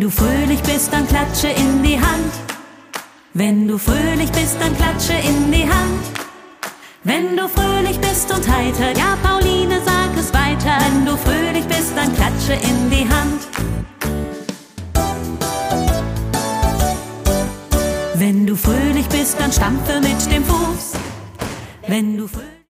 du fröhlich bist, dann klatsche in die Hand. Wenn du fröhlich bist, dann klatsche in die Hand. Wenn du fröhlich bist und heiter, ja Pauline, sag es weiter. Wenn du fröhlich bist, dann klatsche in die Hand. Wenn du fröhlich bist, dann stampfe mit dem Fuß. Wenn du fröhlich